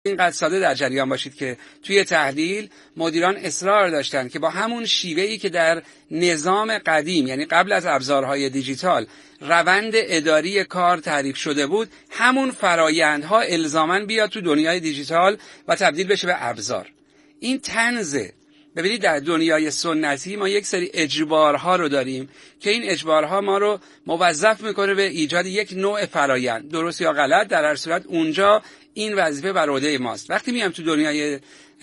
اینقدر ساده در جریان باشید که توی تحلیل مدیران اصرار داشتن که با همون شیوهی که در نظام قدیم، یعنی قبل از ابزارهای دیجیتال، روند اداری کار تعریف شده بود، همون فرایندها الزاماً بیاد تو دنیای دیجیتال و تبدیل بشه به ابزار. این طنزه. ببینید در دنیای سنتی ما یک سری اجبارها رو داریم که این اجبارها ما رو موظف میکنه به ایجاد یک نوع فرایند، درست یا غلط، در هر صورت اونجا این وظیفه بر عهده ماست. وقتی میام تو دنیای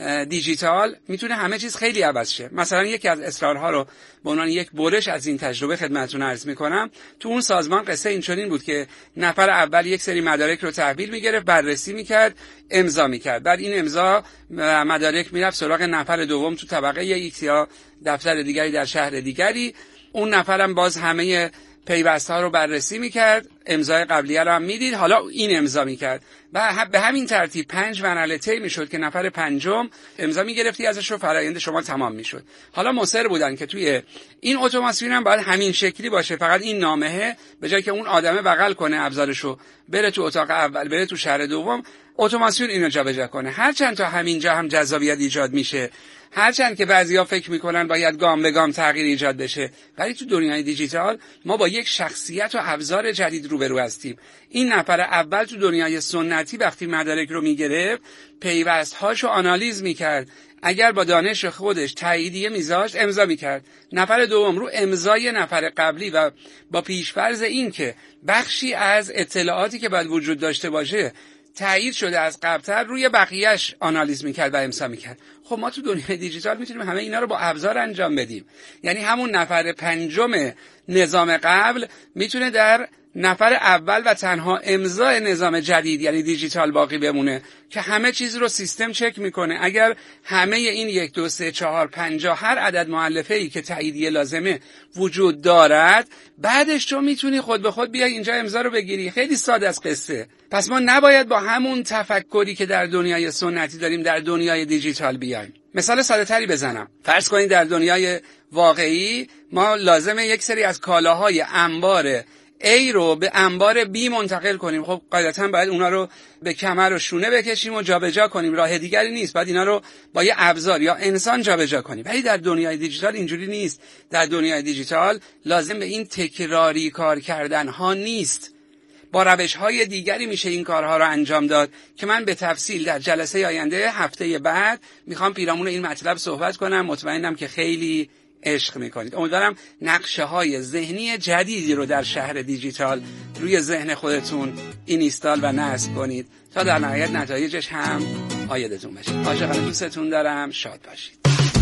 دیجیتال میتونه همه چیز خیلی عوض شه. مثلا یکی از اصرارها رو به عنوان یک برش از این تجربه خدمتتون عرض میکنم. تو اون سازمان قصه این چنین بود که نفر اول یک سری مدارک رو تحویل میگرفت، بررسی میکرد، امضا میکرد. بعد این امضا مدارک میرفت سراغ نفر دوم تو طبقه ایکس یا دفتر دیگری در شهر دیگری. اون نفرم باز همه پیوست‌ها رو بررسی میکرد، امضای قبلیه رو هم میدید، حالا این امضا میکرد و به همین ترتیب 5 مرحله طی میشد که نفر پنجم امضا میگرفتی ازش رو فرآیند شما تمام میشد. حالا مصر بودن که توی این اتوماسیون هم باید همین شکلی باشه، فقط این نامه به جای که اون آدمه بغل کنه ابزارشو بره تو اتاق اول بره تو شهر دوم، اتوماسیون اینو جابجا کنه. هرچند تا همینجا هم جذابیت ایجاد میشه، هرچند که بعضیا فکر میکنن باید گام به گام تغییر ایجاد بشه، ولی تو دنیای دیجیتال ما با یک شخصیت و ابزار جدید روبرو هستیم. این نفر اول تو دنیای سنتی وقتی مدارک رو میگرفت، پیوست‌هاشو آنالیز میکرد، اگر با دانش خودش تاییدیه میذاشت امضا میکرد. نفر دوم رو امضای نفر قبلی و با پیش‌فرض این که بخشی از اطلاعاتی که باید وجود داشته باشه تایید شده از قبل‌تر، روی بقیه‌اش آنالیز میکرد و امضا میکرد. خب ما تو دنیای دیجیتال میتونیم همه اینا رو با ابزار انجام بدیم. یعنی همون نفر پنجم نظام قبل میتونه در نفر اول و تنها امضای نظام جدید یعنی دیجیتال باقی بمونه که همه چیز رو سیستم چک میکنه. اگر همه این 1 2 3 4 5 هر عدد مؤلفه‌ای که تاییدیه لازمه وجود دارد، بعدش تو میتونی خود به خود بیای اینجا امضا رو بگیری. خیلی ساده است قصه. پس ما نباید با همون تفکری که در دنیای سنتی داریم در دنیای دیجیتال بیایم. مثال ساده تری بزنم. فرض کنید در دنیای واقعی ما لازمه یک سری از کالاهای انبار A رو به انبار B منتقل کنیم. خب قاعدتاً باید اونا رو به کمر و شونه بکشیم و جابجا کنیم، راه دیگری نیست. باید اینا رو با یه ابزار یا انسان جابجا کنیم. ولی در دنیای دیجیتال اینجوری نیست. در دنیای دیجیتال لازم به این تکراری کار کردن ها نیست. با روش‌های دیگری میشه این کارها رو انجام داد که من به تفصیل در جلسه آینده هفته بعد میخوام پیرامون این مطلب صحبت کنم. مطمئنم که خیلی عشق میکنید. امیدوارم نقشه‌های ذهنی جدیدی رو در شهر دیجیتال روی ذهن خودتون اینستال و نصب کنید تا در نهایت نتایجش هم عایدتون بشه. عاشقانه دوستتون دارم. شاد باشید.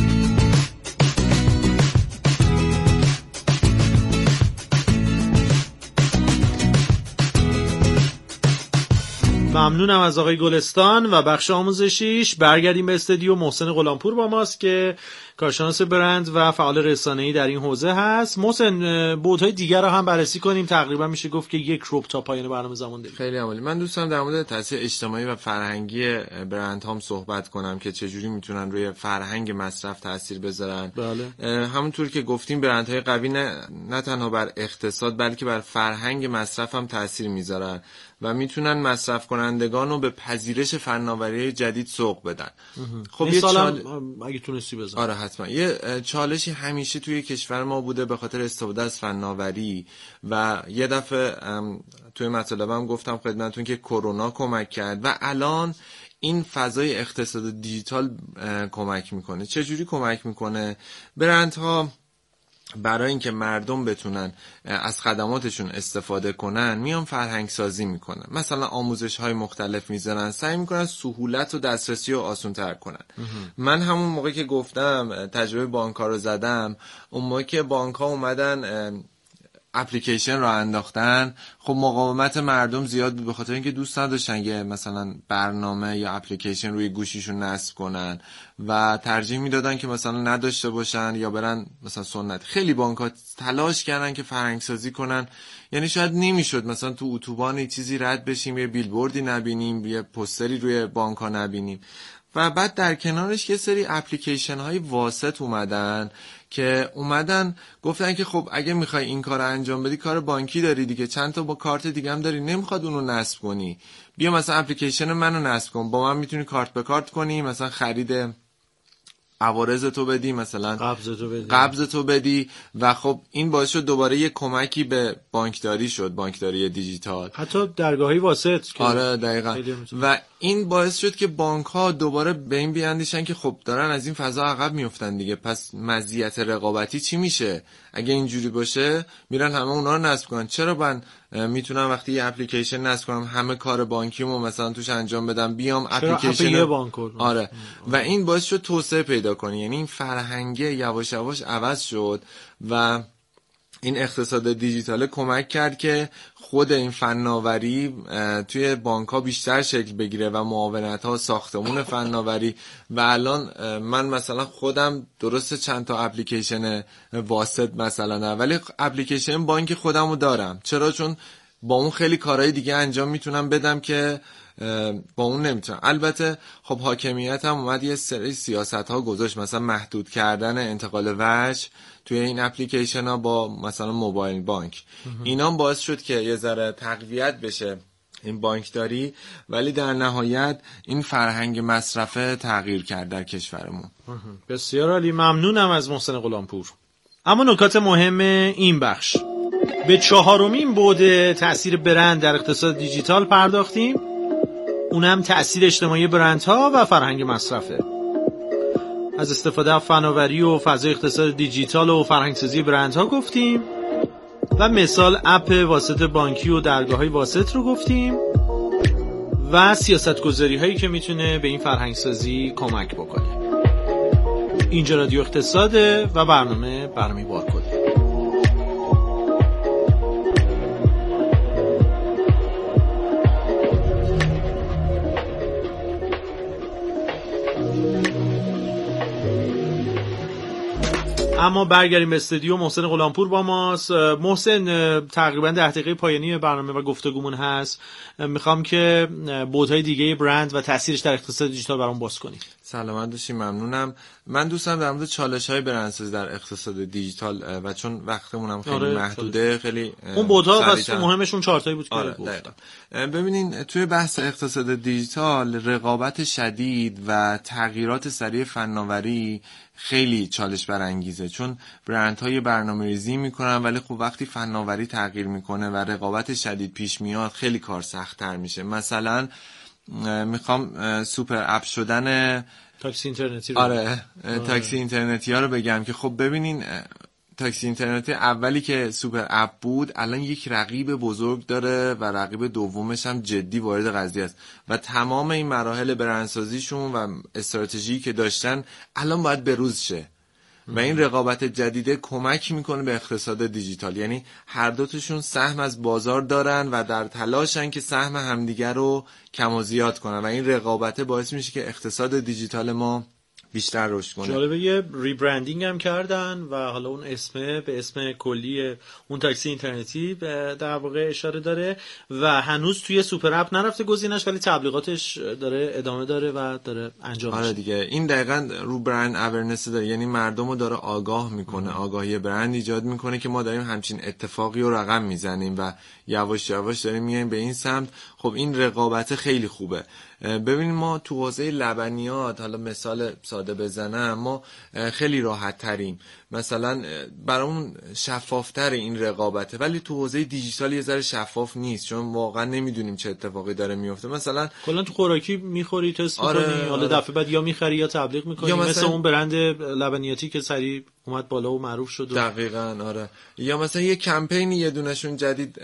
ممنونم از آقای گلستان و بخش آموزشیش. برگردیم به استودیو. محسن غلامپور با ماست که کارشناس برند و فعال رسانه‌ای در این حوزه هست. محسن، بودهای دیگر رو هم بررسی کنیم. تقریبا میشه گفت که یک ربع تا پایان برنامه زمان داریم. خیلی عالی. من دوست دارم در مورد تاثیر اجتماعی و فرهنگی برندهام صحبت کنم که چجوری میتونن روی فرهنگ مصرف تاثیر بذارن. بله. همونطور که گفتیم برندهای قوی نه تنها بر اقتصاد بلکه بر فرهنگ مصرف هم تاثیر میذارن و میتونن مصرف کنندگان رو به پذیرش فناوری جدید سوق بدن. خب مثلا اگه تونستی بزن. آره حتما. یه چالشی همیشه توی کشور ما بوده به خاطر استفاده از فناوری و یه دفعه توی مطلبم گفتم خدمتتون که کرونا کمک کرد و الان این فضای اقتصاد دیجیتال کمک میکنه. چجوری کمک میکنه؟ برندها برای اینکه مردم بتونن از خدماتشون استفاده کنن میان فرهنگ سازی میکنن. مثلا آموزش های مختلف میذارن، سعی میکنن سهولت و دسترسی رو آسان تر کنن. من همون موقع که گفتم تجربه بانک‌ها رو زدم، اون موقع که بانک‌ها اومدن اپلیکیشن رو انداختن، خب مقاومت مردم زیاد بود به خاطر اینکه دوست نداشتن یه مثلا برنامه یا اپلیکیشن روی گوشیشون نصب کنن و ترجیح میدادن که مثلا نداشته باشن یا برن مثلا سنت. خیلی بانک‌ها تلاش کردن که فرهنگ سازی کنن، یعنی شاید نمیشد مثلا تو اتوبان چیزی رد بشیم، یه بیلبوردی نبینیم، یه پوستری روی بانک‌ها نبینیم و بعد در کنارش یه سری اپلیکیشن های واسط اومدن که گفتن که خب اگه میخوای این کار انجام بدی، کار بانکی داری دیگه، چند تا با کارت دیگه هم داری، نمیخواد اونو نصب کنی، بیا مثلا اپلیکیشن منو نصب کن، با من میتونی کارت به کارت کنی، مثلا خرید عوارض تو بدی، مثلا قبض تو بدی و خب این باعث شد دوباره یه کمکی به بانکداری شد، بانکداری دیجیتال، حتی درگاهی واسط. آره دقیقاً. و این باعث شد که بانک ها دوباره به این بیاندیشن که خب دارن از این فضا عقب میافتن دیگه، پس مزیت رقابتی چی میشه اگه اینجوری باشه، میرن همه اونا رو نصب کنن. چرا من میتونم وقتی یه اپلیکیشن نصب کنم همه کار بانکیمو مثلا توش انجام بدم، بیام اپلیکیشن آره و این باعث شد توسعه پیدا کنه. یعنی این فرهنگ یواش یواش عوض شد و این اقتصاد دیجیتال کمک کرد که خود این فناوری توی بانک‌ها بیشتر شکل بگیره و معاونت‌ها، ساختمون فناوری. و الان من مثلا خودم درسته چند تا اپلیکیشن واسط مثلا نه، ولی اپلیکیشن بانک خودمو دارم. چرا؟ چون با اون خیلی کارهای دیگه انجام میتونم بدم که با اون نمیتونم. البته خب حاکمیت هم اومد یه سری سیاست‌ها گذاشت، مثلا محدود کردن انتقال وجه توی این اپلیکیشن ها با مثلا موبایل بانک. اینا باعث شد که یه ذره تقویت بشه این بانکداری، ولی در نهایت این فرهنگ مصرفه تغییر کرد در کشورمون. بسیار عالی، ممنونم از محسن غلامپور. اما نکات مهم این بخش، به 4مین بعد تأثیر برند در اقتصاد دیجیتال پرداختیم، اونم تأثیر اجتماعی برندها و فرهنگ مصرفه. از استفاده از فناوری و فضای اقتصاد دیجیتال و فرهنگسازی برندها گفتیم و مثال اپ واسط بانکی و درگاه‌های واسط رو گفتیم و سیاست‌گذاری هایی که میتونه به این فرهنگسازی کمک بکنه. اینجا رادیو اقتصاده و برنامه بارکد. اما برگردیم به استودیو. محسن غلامپور با ماست. محسن، تقریبا 10 دقیقه پایانی برنامه و گفتگومون هست. میخوام که بعدهای دیگه برند و تاثیرش در اقتصاد دیجیتال برام باز کنی. سلامت باشی، ممنونم. من دوستم در مورد چالش‌های برندسازی در اقتصاد دیجیتال و چون وقتمون هم خیلی محدوده، خیلی اون بعدها پس مهمشون 4 تایی بود که گفتم. ببینین توی بحث اقتصاد دیجیتال رقابت شدید و تغییرات سریع فناوری خیلی چالش برانگیزه، چون برندهای برنامه‌ریزی میکنن ولی خب وقتی فناوری تغییر میکنه و رقابت شدید پیش میاد خیلی کار سخت‌تر میشه. مثلا میخوام سوپر اپ شدن تاکسی اینترنتی تاکسی اینترنتی ها رو بگم که خب ببینین تاکسی اینترنتی اولی که سوپر اپ بود الان یک رقیب بزرگ داره و رقیب دومش هم جدی وارد قضیه است و تمام این مراحل برندسازیشون و استراتژی که داشتن الان باید بروز شه و این رقابت جدیده کمک میکنه به اقتصاد دیجیتال. یعنی هر دوتاشون سهم از بازار دارن و در تلاشن که سهم همدیگر رو کم و زیاد کنن و این رقابت باعث میشه که اقتصاد دیجیتال ما بیشتر رشد کنه. جالبه یه ریبرندینگ هم کردن و حالا اون اسمه به اسم کلی اون تاکسی اینترنتی در واقع اشاره داره و هنوز توی سوپر اپ نرفته گزینش، ولی تبلیغاتش داره ادامه داره و داره انجام میشه. آره دیگه، این دقیقاً رو برند اورنس داره، یعنی مردم رو داره آگاه میکنه، آگاهی برند ایجاد میکنه که ما داریم همچین اتفاقی رو رقم میزنیم و یواش یواش داریم میایم به این سمت. خب این رقابت خیلی خوبه. ببینید ما تو حوزه لبنیات، حالا مثال ساده بزنم، ما خیلی راحت تریم، مثلا برامون شفافتر این رقابته، ولی تو حوزه دیجیتال یه ذره شفاف نیست چون واقعا نمیدونیم چه اتفاقی داره میفته. مثلا کلا تو خوراکی میخوری تست میکنی، حالا دفعه بعد یا میخری یا تبلیغ میکنی، یا مثل اون برند لبنیاتی که سریع اومد بالا و معروف شد. دقیقاً آره. یا مثلا یه کمپینی یه دونشون جدید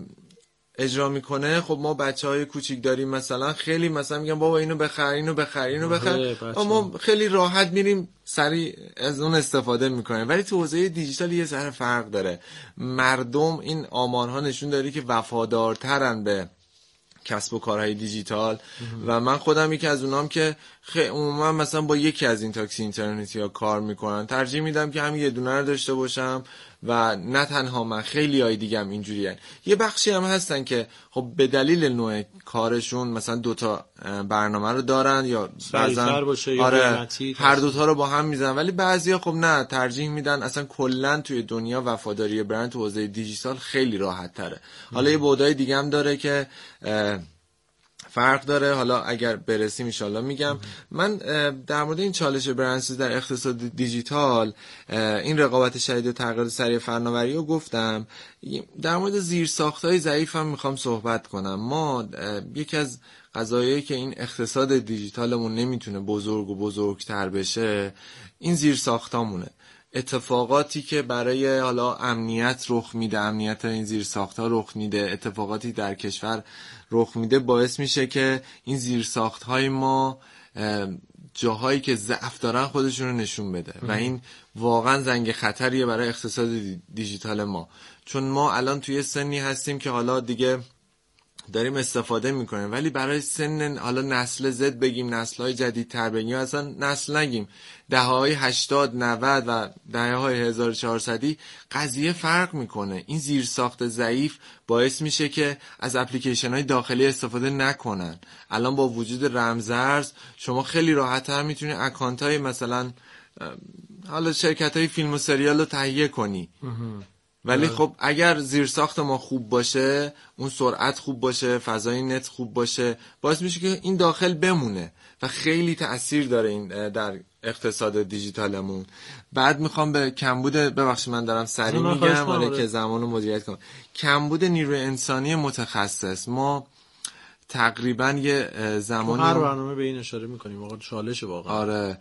اجرا میکنه، خب ما بچهای کوچیک داریم مثلا خیلی مثلا میگن بابا اینو بخر اینو بخر اینو بخر، ما خیلی راحت میریم سریع از اون استفاده میکنیم. ولی تو حوزه دیجیتال یه ذره فرق داره. مردم، این آمارها نشون داره که وفادارترن به کسب و کارهای دیجیتال و من خودم یکی از اونام که عموما مثلا با یکی از این تاکسی اینترنتی ها کار میکنن، ترجیح میدم که هم یه دونه رو داشته باشم و نه تنها من، خیلی های دیگه هم اینجوری هن. یه بخشی هم هستن که خب به دلیل نوع کارشون مثلا 2 برنامه رو دارن یا بعضن آره هر 2 رو با هم میزنن، ولی بعضیا خب نه، ترجیح میدن اصلا کلا توی دنیا وفاداری برند تو حوزه دیجیتال خیلی راحت تره. حالا یه بودای دیگه هم داره که فرق داره، حالا اگر برسیم ان شاءالله میگم. من در مورد این چالش برندسازی در اقتصاد دیجیتال، این رقابت شدید و تغییر سریع فناوری رو گفتم. در مورد زیرساخت‌های ضعیف هم میخوام صحبت کنم. ما یکی از قضایایی که این اقتصاد دیجیتالمون نمیتونه بزرگ و بزرگتر بشه این زیرساختامونه. اتفاقاتی که برای حالا امنیت رخ میده، امنیت این زیرساخت‌ها رخ میده، اتفاقاتی در کشور رخ میده، باعث میشه که این زیرساخت‌های ما جاهایی که ضعف دارن خودشون رو نشون بده و این واقعا زنگ خطریه برای اقتصاد دیجیتال ما. چون ما الان توی سنی هستیم که حالا دیگه داریم استفاده میکنیم، ولی برای سن حالا نسل زد بگیم، نسل‌های جدیدتر بگیم، اصلا نسل نگیم، دهه‌های 80 90 و دهه‌های 1400 قضیه فرق میکنه. این زیرساخت ضعیف باعث میشه که از اپلیکیشن‌های داخلی استفاده نکنن. الان با وجود رمزارز شما خیلی راحت‌تر میتونید اکانت‌های مثلا حالا شرکت‌های فیلم و سریال رو تهیه کنی. ولی خب اگر زیرساخت ما خوب باشه، اون سرعت خوب باشه، فضای نت خوب باشه، باعث میشه که این داخل بمونه و خیلی تأثیر داره این در اقتصاد دیجیتالمون. بعد میخوام به کمبود، ببخشید من دارم سریع میگم ولی که زمانو مدیریت کنم. کمبود نیروی انسانی متخصص، ما تقریبا یه زمانی هر برنامه به این اشاره میکنیم، واقعا چالشه واقعا. آره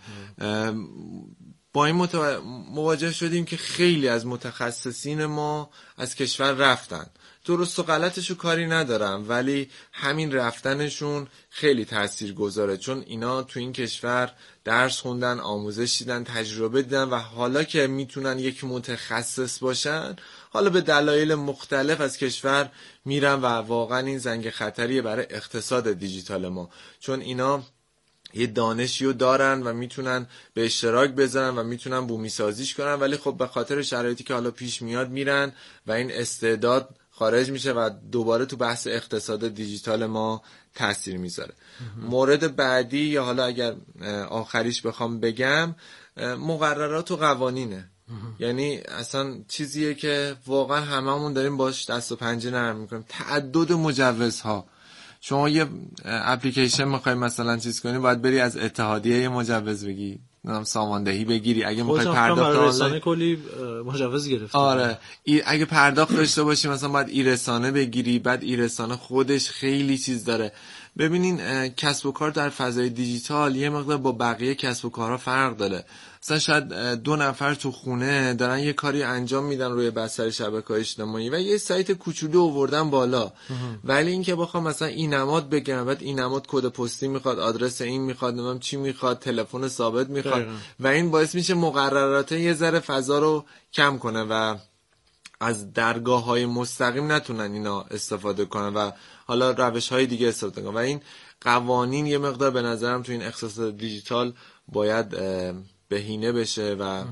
با این مواجه شدیم که خیلی از متخصصین ما از کشور رفتن. درست و غلطشو کاری ندارم، ولی همین رفتنشون خیلی تأثیر گذاره، چون اینا تو این کشور درس خوندن، آموزش دیدن، تجربه دیدن و حالا که میتونن یک متخصص باشن، حالا به دلایل مختلف از کشور میرن و واقعا این زنگ خطریه برای اقتصاد دیجیتال ما، چون اینا یه دانشیو دارن و میتونن به اشتراک بذارن و میتونن بومی سازیش کنن، ولی خب به خاطر شرایطی که حالا پیش میاد میرن و این استعداد خارج میشه و دوباره تو بحث اقتصاد دیجیتال ما تاثیر میذاره. مورد بعدی یا حالا اگر آخریش بخوام بگم، مقررات و قوانینه. یعنی اصلا چیزیه که واقعا هممون داریم باش دست و پنجه نرم میکنیم. تعدد مجوزها، شما یه اپلیکیشن میخوای مثلا چیز کنی، باید بری از اتحادیه یه مجوز بگی، ساماندهی بگیری. اگه میخوای پرداخت آنلاین کلی مجوز گرفتی. آره اگه پرداخت داشته باشی مثلا باید ایرسانه بگیری، بعد ایرسانه خودش خیلی چیز داره. ببینین کسب و کار در فضای دیجیتال یه مقدار با بقیه کسب و کارها فرق داره. مثلا شاید 2 نفر تو خونه دارن یه کاری انجام میدن روی بستر شبکه‌های اجتماعی و یه سایت کوچولو آوردن بالا، ولی اینکه بخوام مثلا این نماد بگم، بعد این نماد کد پستی میخواد، آدرس این میخواد، نمیدونم چی میخواد، تلفن ثابت میخواد و این باعث میشه مقررات یه ذره فضا رو کم کنه و از درگاه‌های مستقیم نتونن اینا استفاده کنن و حالا روش‌های دیگه استفاده کنن و این قوانین یه مقدار به نظرم تو این اقتصاد دیجیتال باید بهینه بشه و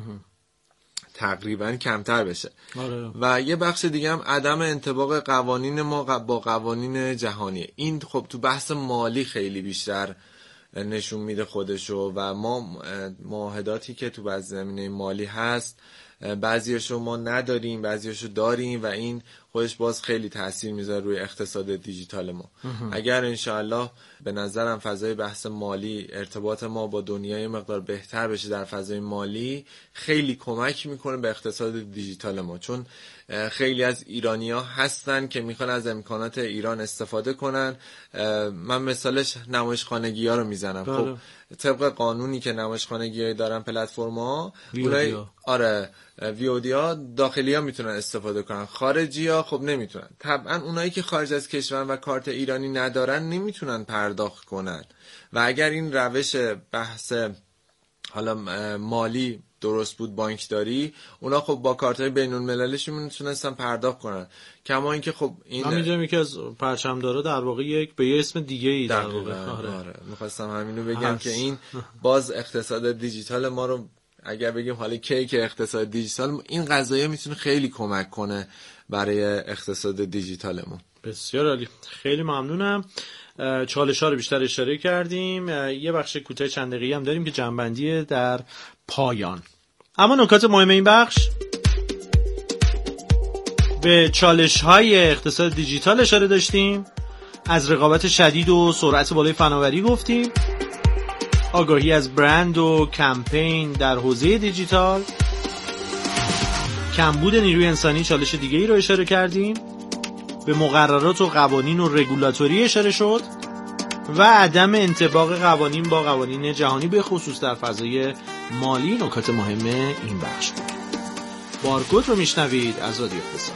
تقریبا کمتر بشه. و یه بخش دیگه هم عدم انطباق قوانین ما با قوانین جهانی. این خب تو بحث مالی خیلی بیشتر نشون میده خودشو و ما معاهداتی که تو بعض زمینه مالی هست بعضیاشو ما نداریم، بعضیاشو داریم و این خودش باز خیلی تأثیر میذاره روی اقتصاد دیجیتال ما. اگر انشاءالله به نظرم فضای بحث مالی، ارتباط ما با دنیای مقدار بهتر بشه در فضای مالی، خیلی کمک میکنه به اقتصاد دیجیتال ما، چون خیلی از ایرانی‌ها هستن که میخوان از امکانات ایران استفاده کنن. من مثالش نمایشخانگی‌ها رو میزنم. خب طبق قانونی که نمایشخانگی‌ها دارن پلتفرم‌ها، آره VOD داخلی‌ها میتونن استفاده کنن، خارجی‌ها خب نمیتونن. طبعا اونایی که خارج از کشور و کارت ایرانی ندارن نمیتونن پرداخت کنن و اگر این روش بحث حالا مالی درست بود، بانکداری، اونا خب با کارت‌های بین‌المللیشون میتونستن پرداخت کنن. کما اینکه خب این همینجا یکی از پرچمدارا در واقع یک به یه اسم دیگه‌ای در واقع. آره می‌خواستم همینو بگم که این باز اقتصاد دیجیتال ما رو اگر بگیم حالا کیک اقتصاد دیجیتال، این قضایه میتونه خیلی کمک کنه برای اقتصاد دیجیتالمون. بسیار عالی، خیلی ممنونم. چالش ها رو بیشتر اشاره کردیم، یه بخش کوتاه چند دقیقه‌ای هم داریم که جنبندی در پایان. اما نکات مهم این بخش، به چالش های اقتصاد دیجیتال اشاره داشتیم، از رقابت شدید و سرعت بالای فناوری گفتیم، آگاهی از برند و کمپین در حوزه دیجیتال، کمبود نیروی انسانی چالش دیگه ای رو اشاره کردیم، به مقررات و قوانین و رگولاتوری اشاره شد و عدم انطباق قوانین با قوانین جهانی به خصوص در فضای مالی نکات مهم این بخش بود. بارکد رو میشنوید از رادیو اقتصاد.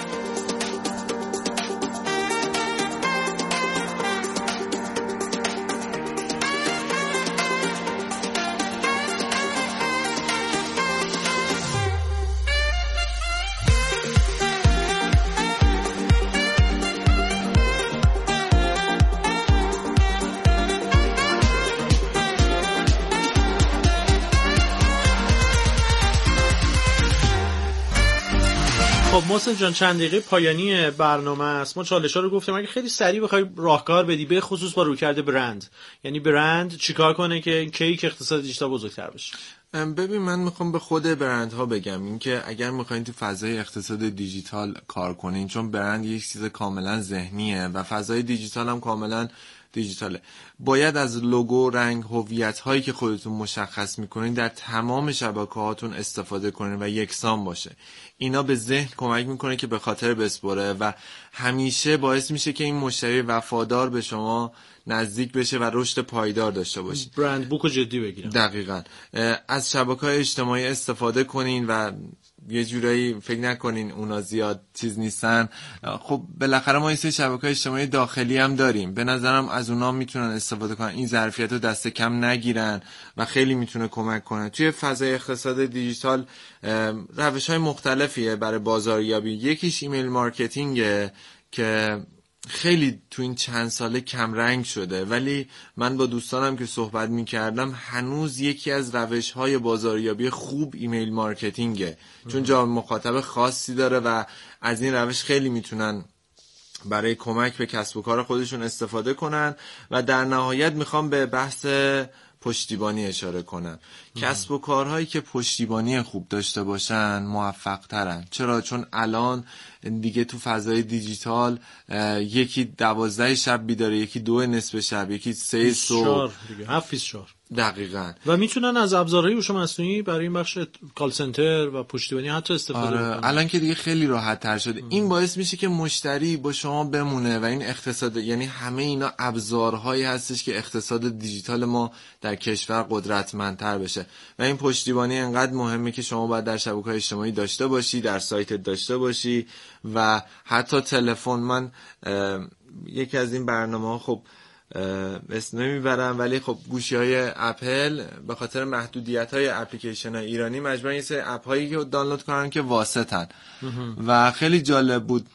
خب محسن جان، چند دقیقه پایانی برنامه است. ما چالش‌ها رو گفتیم، اگه خیلی سریع بخوای راهکار بدی به خصوص با رویکرد برند، یعنی برند چیکار کنه که کیک اقتصاد دیجیتال بزرگتر بشه؟ ببین، من میخوام به خود برندها بگم اینکه اگر میخواین تو فضای اقتصاد دیجیتال کار کنین، چون برند یک چیز کاملا ذهنیه و فضای دیجیتال هم کاملا دیجیتاله، باید از لوگو، رنگ، هویت هایی که خودتون مشخص میکنین در تمام شبکه‌هاتون استفاده کنین و یکسان باشه. اینا به ذهن کمک میکنه که به خاطر بسپره و همیشه باعث میشه که این مشتری وفادار به شما نزدیک بشه و رشد پایدار داشته باشین. برند بوکو جدی بگیرن. دقیقاً. از شبکه‌های اجتماعی استفاده کنین و یه جورایی فکر نکنین اونا زیاد چیز نیستن. خب بالاخره ما یه سری شبکه‌های اجتماعی داخلی هم داریم، به نظرم از اونا میتونن استفاده کنن، این ظرفیت رو دست کم نگیرن و خیلی میتونه کمک کنه. توی فضای اقتصاد دیجیتال روش‌های مختلفیه برای بازاریابی. یکیش ایمیل مارکتینگه که خیلی تو این چند ساله کم رنگ شده، ولی من با دوستانم که صحبت میکردم هنوز یکی از روش‌های بازاریابی خوب ایمیل مارکتینگه، چون جا مخاطب خاصی داره و از این روش خیلی میتونن برای کمک به کسب و کار خودشون استفاده کنن. و در نهایت میخوام به بحث پشتیبانی اشاره کنم. کسب و کارهایی که پشتیبانی خوب داشته باشن موفق ترن. چرا؟ چون الان دیگه تو فضای دیجیتال یکی 12 شب بیداره، یکی 2 نصف شب، یکی 3 صبح، دیگه 7 دقیقاً. و میتونن از ابزارهای هوش مصنوعی برای این بخش کال سنتر و پشتیبانی حتی استفاده کنن. الان که دیگه خیلی راحت تر شده. این باعث میشه که مشتری با شما بمونه و این اقتصاد، یعنی همه اینا ابزارهایی هستش که اقتصاد دیجیتال ما در کشور قدرتمندتر بشه. و این پشتیبانی انقدر مهمه که شما باید در شبکه‌های اجتماعی داشته باشی، در سایتت داشته باشی و حتی تلفن. من یکی از این برنامه‌ها خب اسم نمیبرم، ولی خب گوشی‌های اپل به خاطر محدودیت‌های اپلیکیشن‌های ایرانی مجبورن یه سری اپ‌هایی که دانلود کنن که واسطن و خیلی جالب بود.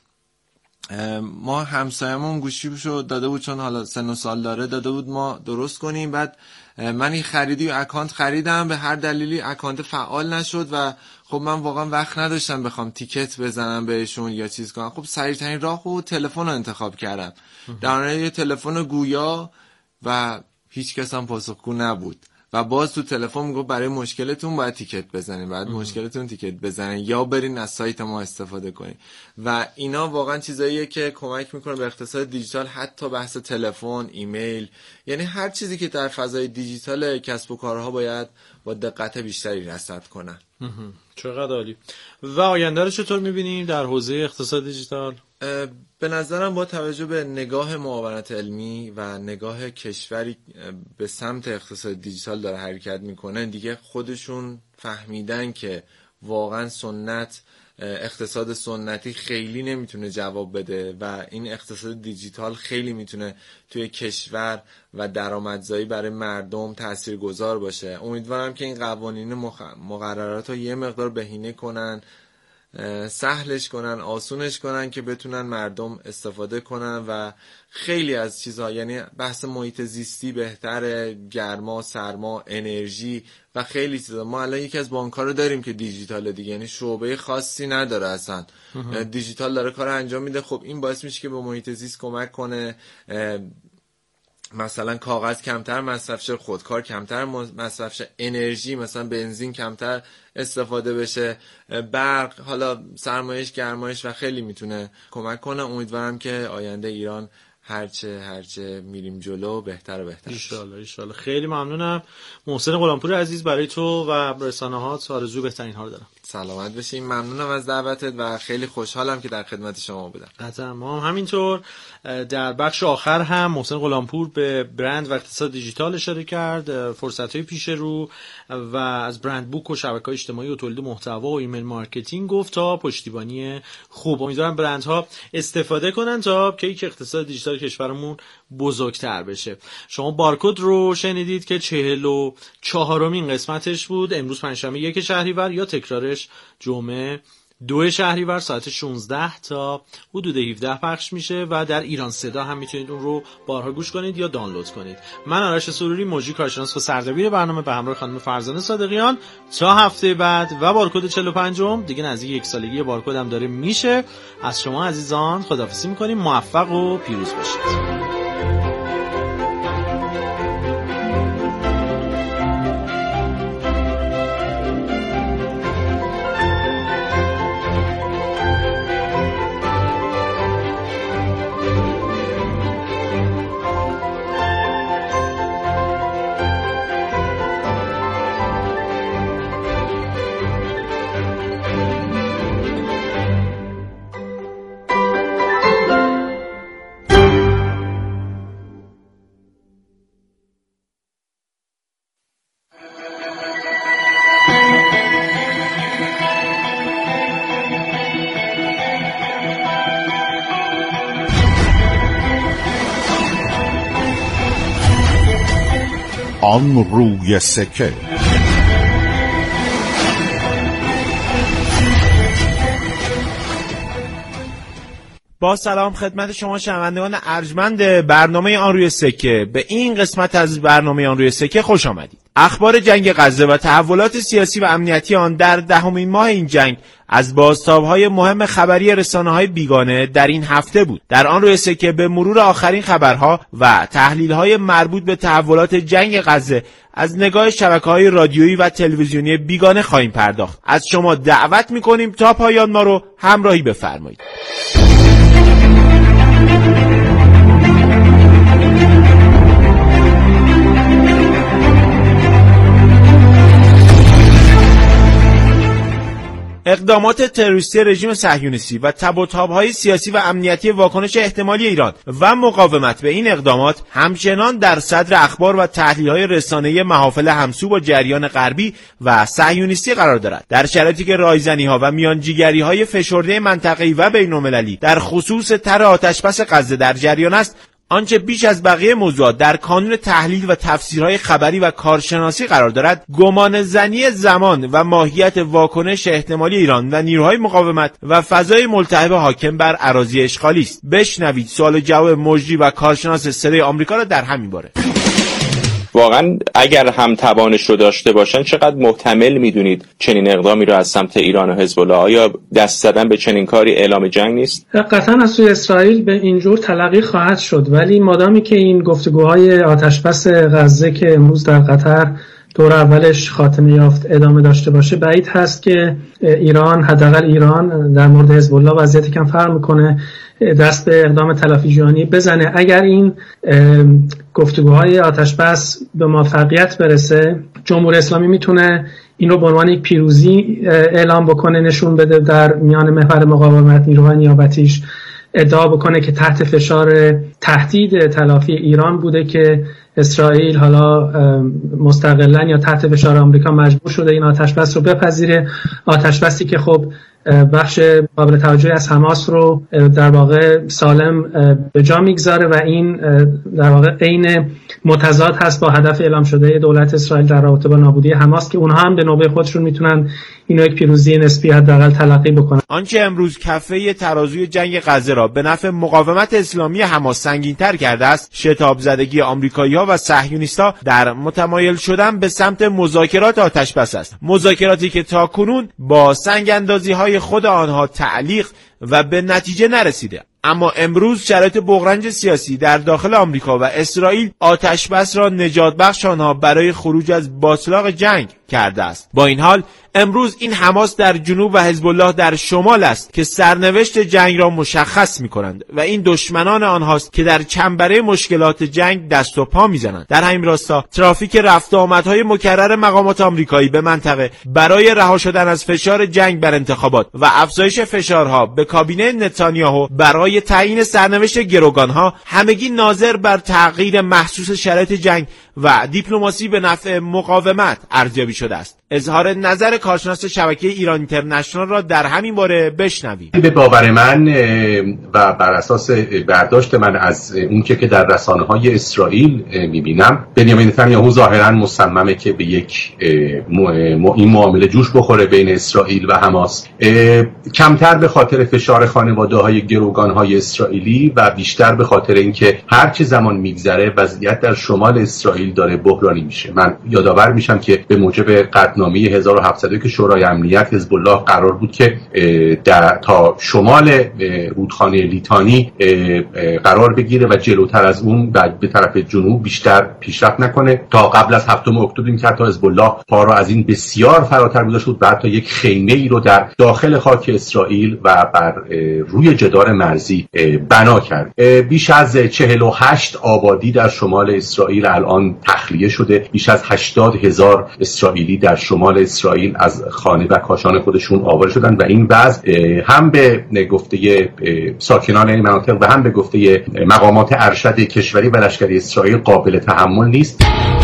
ما همسایه‌مون گوشیشو داده بود، چون حالا سن و سال داره، داده بود ما درست کنیم. بعد من این خریدی و اکانت خریدم، به هر دلیلی اکانت فعال نشد و خب من واقعا وقت نداشتم بخوام تیکت بزنم بهشون یا چیز کنم. خب سریع‌ترین راه و تلفن رو انتخاب کردم. در نهایت یه تلفن گویا و هیچ کس هم پاسخگو نبود و باز تو تلفن میگفت برای مشکلتون باید تیکت بزنین، بعد مشکلتون تیکت بزنین یا برین از سایت ما استفاده کنین. و اینا واقعا چیزاییه که کمک میکنه به اقتصاد دیجیتال. حتی بحث تلفن، ایمیل، یعنی هر چیزی که در فضای دیجیتال کسب و کارها باید با دقت بیشتری رصد کنن. چقدر عالی. و آینده رو چطور میبینیم در حوزه اقتصاد دیجیتال؟ به نظرم با توجه به نگاه معاونت علمی و نگاه کشوری به سمت اقتصاد دیجیتال داره حرکت میکنه، دیگه خودشون فهمیدن که واقعا اقتصاد سنتی خیلی نمیتونه جواب بده و این اقتصاد دیجیتال خیلی میتونه توی کشور و درآمدزایی برای مردم تاثیرگذار باشه. امیدوارم که این قوانین مقررات رو یه مقدار بهینه کنن سهلش کنن، آسونش کنن که بتونن مردم استفاده کنن و خیلی از چیزها، یعنی بحث محیط زیستی بهتره، گرما، سرما، انرژی و خیلی چیزا. ما الان یکی از بانک‌ها رو داریم که دیجیتاله دیگه، یعنی شعبه خاصی نداره اصلا، دیجیتال داره کار انجام میده. خب این باعث میشه که به محیط زیست کمک کنه، مثلا کاغذ کمتر مصرف شه، خودکار کمتر مصرف شه، انرژی مثلا بنزین کمتر استفاده بشه، برق، حالا سرمایش، گرمایش و خیلی میتونه کمک کنه. امیدوارم که آینده ایران هرچه میریم جلو بهتر و بهتر. ان خیلی ممنونم محسن غلامپور عزیز، برای تو و رسانه‌هات آرزوی بهترین ها رو دارم. سلامت باشین، ممنونم از دعوتت و خیلی خوشحالم که در خدمت شما بودم. قطعا ما همینطور. در بخش آخر هم محسن غلامپور به برند و اقتصاد دیجیتال اشاره کرد، فرصت‌های پیش رو و از برند بوک و شبکه‌های اجتماعی و تولید محتوا و ایمیل مارکتینگ گفت تا پشتیبانی خوب. امیدوارم برندها استفاده کنن تا که اقتصاد دیجیتال کشورمون بزرگتر بشه. شما بارکد رو شنیدید که 44مین قسمتش بود. امروز پنجشنبه 1 شهریور یا تکرارش جمعه 2 شهریور ساعت 16 تا حدود 17 پخش میشه و در ایران صدا هم میتونید اون رو بارها گوش کنید یا دانلود کنید. من آرش سروری، مجری کارشناس و سردبیر برنامه، به همراه خانم فرزانه صادقیان تا هفته بعد و بارکد 45م دیگه نزدیک 1 سالگی بارکد هم داره میشه. از شما عزیزان خداحافظی میکنیم. موفق و پیروز باشید. آن روی سکه. با سلام خدمت شما شنوندگان ارجمند برنامه آن روی سکه. به این قسمت از برنامه آن روی سکه خوش آمدید. اخبار جنگ غزه و تحولات سیاسی و امنیتی آن در 10مین ماه این جنگ از بازتاب‌های مهم خبری رسانه‌های بیگانه در این هفته بود. در آن روی سکه به مرور آخرین خبرها و تحلیل‌های مربوط به تحولات جنگ غزه از نگاه شبکه‌های رادیویی و تلویزیونی بیگانه خواهیم پرداخت. از شما دعوت می‌کنیم تا پایان ما رو همراهی بفرمایید. اقدامات تروریستی رژیم صهیونیستی و تب و تاب‌های سیاسی و امنیتی واکنش احتمالی ایران و مقاومت به این اقدامات همچنان در صدر اخبار و تحلیل‌های رسانه‌ای محافل همسو با جریان غربی و صهیونیستی قرار دارد. در شرایطی که رایزنی‌ها و میانجیگری‌های فشرده منطقه‌ای و بین‌المللی در خصوص طرح آتش‌بس غزه در جریان است، آنچه بیش از بقیه موضوعات در کانون تحلیل و تفسیرهای خبری و کارشناسی قرار دارد، گمان زنی زمان و ماهیت واکنش احتمالی ایران و نیروهای مقاومت و فضای ملتهب حاکم بر اراضی اشغالی است. بشنوید سوال و جواب مجری و کارشناس صدای آمریکا را در همین باره. واقعا اگر هم توانش رو داشته باشن چقدر محتمل میدونید چنین اقدامی رو از سمت ایران و حزب الله؟ آیا دست زدن به چنین کاری اعلام جنگ نیست؟ قطعا از سوی اسرائیل به اینجور تلقی خواهد شد، ولی مادامی که این گفتگوهای آتشبس غزه که امروز در قطر دور اولش خاتمه یافت ادامه داشته باشه، بعید هست که ایران، حداقل ایران در مورد حزب الله وضعیت کم فرق میکنه، دست به اقدام تلافی جهانی بزنه. اگر این گفتگوهای آتشبس به موفقیت برسه، جمهوری اسلامی میتونه این رو به عنوان یک پیروزی اعلام بکنه، نشون بده در میان محور مقاومت نیروهای نیابتیش، ادعا بکنه که تحت فشار تهدید تلافی ایران بوده که اسرائیل حالا مستقلاً یا تحت فشار آمریکا مجبور شده این آتشبس رو بپذیره. آتشبسی که خب بخش قابل توجهی از حماس رو در واقع سالم به جا میگذاره و این در واقع عین متضاد هست با هدف اعلام شده دولت اسرائیل در رابطه با نابودی حماس که اونها هم به نوبه خودشون میتونن اینو یک پیروزی نسبی حداقل تلقی بکنن. آنچه امروز کفه ترازوی جنگ غزه را به نفع مقاومت اسلامی حماس سنگین‌تر کرده است، شتاب زدگی آمریکایی‌ها و صهیونیست‌ها در متمایل شدن به سمت مذاکرات آتشبس است. مذاکراتی که تاکنون با سنگ‌اندازی‌های خود آنها تعلیق و به نتیجه نرسیده. اما امروز شرایط بغرنج سیاسی در داخل آمریکا و اسرائیل آتشبس را نجات بخش آنها برای خروج از باتلاق جنگ کرده است. با این حال امروز این حماس در جنوب و حزب الله در شمال است که سرنوشت جنگ را مشخص می‌کنند و این دشمنان آنهاست که در چنبره مشکلات جنگ دست و پا می‌زنند. در همین راستا ترافیک رفت و آمدهای مکرر مقامات آمریکایی به منطقه برای رها شدن از فشار جنگ بر انتخابات و افزایش فشارها به کابینه نتانیاهو برای تعیین سرنوشت گروگانها همگی ناظر بر تغییر محسوس شرایط جنگ و دیپلماسی به نفع مقاومت ارزیابی شده است. اظهار نظر کارشناس شبکه ایران اینترنشنال را در همین باره بشنویم. به باور من و بر اساس برداشت من از اون که در رسانه‌های اسرائیل می‌بینم، بنیامین نتانیاهو ظاهراً مصممه که به یک این معامله جوش بخوره بین اسرائیل و حماس، کمتر به خاطر فشار خانواده‌های گروگان‌های اسرائیلی و بیشتر به خاطر اینکه هر چه زمان می‌گذره وضعیت در شمال اسرائیل داره بحرانی میشه. من یادآور میشم که به موجب قطعنامه 1700 که شورای امنیت حزب الله قرار بود که تا شمال رودخانه لیتانی قرار بگیره و جلوتر از اون به طرف جنوب بیشتر پیشرفت نکنه. تا قبل از 7 اکتبر که تا حزب الله پا را از این بسیار فراتر گذاشت بود، بعد تا یک خیمه ای رو در داخل خاک اسرائیل و بر روی جدار مرزی بنا کرد. بیش از 48 آبادی در شمال اسرائیل الان تخلیه شده. بیش از 80,000 اسرائیلی در شمال اسرائیل از خانه و کاشان خودشون آواره شدن و این وضع هم به گفته ساکنان این مناطق و هم به گفته مقامات ارشد کشوری و لشکری اسرائیل قابل تحمل نیست.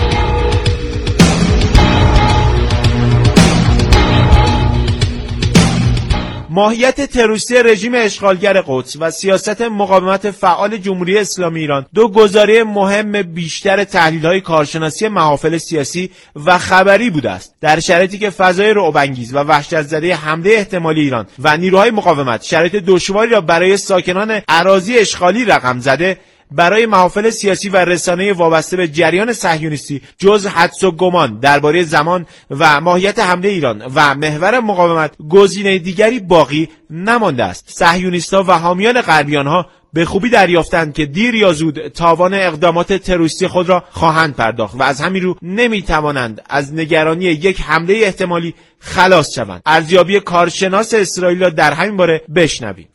ماهیت تروریستی رژیم اشغالگر قدس و سیاست مقاومت فعال جمهوری اسلامی ایران دو گزاره مهم بیشتر تحلیل‌های کارشناسی محافل سیاسی و خبری بوده است. در شرایطی که فضای رعب‌انگیز و وحشت‌زده حمله احتمالی ایران و نیروهای مقاومت شرایط دشواری را برای ساکنان اراضی اشغالی رقم زده، برای محافل سیاسی و رسانه‌ای وابسته به جریان صهیونیستی جز حدس و گمان درباره زمان و ماهیت حمله ایران و محور مقاومت گزینه دیگری باقی نمانده است. صهیونیست‌ها و حامیان غربی آنها به خوبی دریافتند که دیر یا زود تاوان اقدامات تروریستی خود را خواهند پرداخت و از همین رو نمیتوانند از نگرانی یک حمله احتمالی خلاص شوند. ارزیابی کارشناس اسرائیل را در همین باره بشنوید.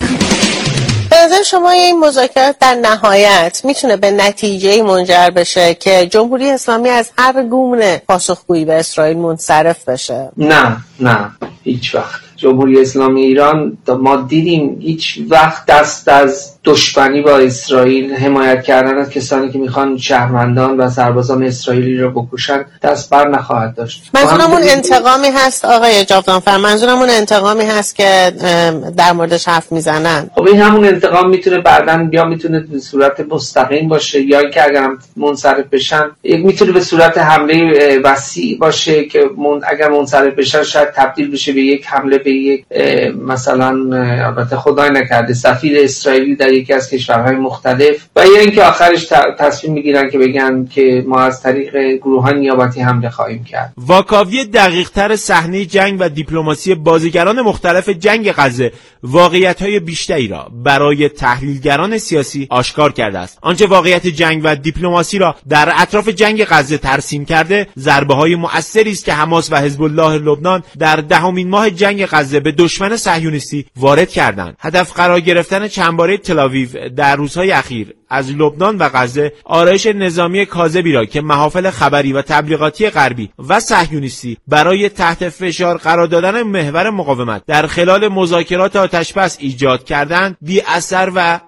به نظر شما این مذاکرات در نهایت میتونه به نتیجه منجر بشه که جمهوری اسلامی از هر گونه پاسخگویی به اسرائیل منصرف بشه؟ نه هیچ وقت. جمهوری اسلامی ایران ما دیدیم هیچ وقت دست از دشمنی با اسرائیل، حمایت کردن از کسانی که میخوان شهروندان و سربازان اسرائیلی رو بکشن دست بر نخواهد داشت. منظورم اون انتقامی هست آقای جاودانفر، منظورم اون انتقامی هست که در موردش حرف میزنن. خب این همون انتقام میتونه بعداً یا میتونه به صورت مستقیم باشه یا اینکه اگر منصرف بشن میتونه به صورت حمله وسیع باشه که اگر منصرف بشن شاید تبدیل بشه به یک حمله به یک مثلا البته خدای نکرده سفیر اسرائیلی در یکی از کشورهای مختلف و یا اینکه آخرش تصمیم میگیرن که بگن که ما از طریق گروه‌های نیابتی حمله خواهیم کرد. واکاوی دقیق‌تر صحنه جنگ و دیپلماسی بازیگران مختلف جنگ غزه واقعیت‌های بیشتری را برای تحلیلگران سیاسی آشکار کرده است. آنچه واقعیت جنگ و دیپلماسی را در اطراف جنگ غزه ترسیم کرده، ضربه‌های مؤثری است که حماس و حزب الله لبنان در دهمین ماه جنگ غزه به دشمن صهیونیستی وارد کردند. هدف قرار گرفتن چنباره تل‌آویو در روزهای اخیر از لبنان و غزه آرایش نظامی کاذبی را که محافل خبری و تبلیغاتی غربی و صهیونیستی برای تحت فشار قرار دادن محور مقاومت در خلال مذاکرات آتشبس ایجاد کردند بی اثر و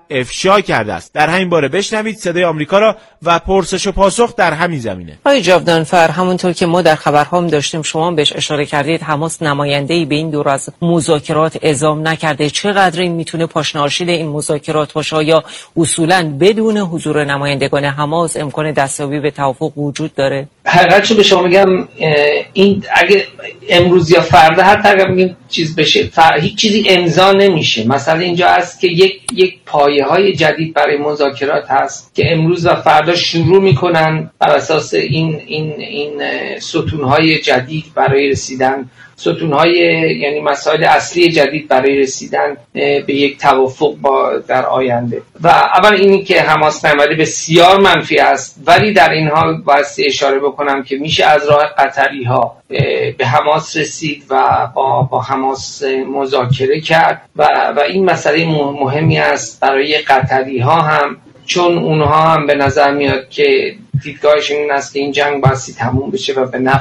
افشا کرده است. در همین باره بشنوید صدای آمریکا را و پرسش و پاسخ در همین زمینه. آقای جاودانفر، همونطور که ما در خبرها هم داشتیم، شما هم بهش اشاره کردید، حماس نماینده‌ای به این دور از مذاکرات اعزام نکرده. چقدر این میتونه پاشناشیل این مذاکرات باشه یا اصولاً بدون حضور نمایندگان حماس امکان دستیابی به توافق وجود داره؟ حقیقتش به شما میگم، این اگه امروز یا فردا حتی اگه بگیم چیز بشه، هیچ چیزی امضا نمیشه. مثلا اینجا هست که یک پایه‌های جدید برای مذاکرات هست که امروز و فردا شروع میکنن بر اساس این ستون‌های جدید برای رسیدن، ستون‌های یعنی مسائل اصلی جدید برای رسیدن به یک توافق در آینده. و اول اینی که حماس نمایی بسیار منفی است، ولی در این حال باید اشاره بکنم که میشه از راه قطری‌ها به حماس رسید و با حماس مذاکره کرد و این مسئله مهمی است برای قطری‌ها هم، چون اونها هم به نظر میاد که دیدگاهشون این است که این جنگ باید تموم بشه و به نفع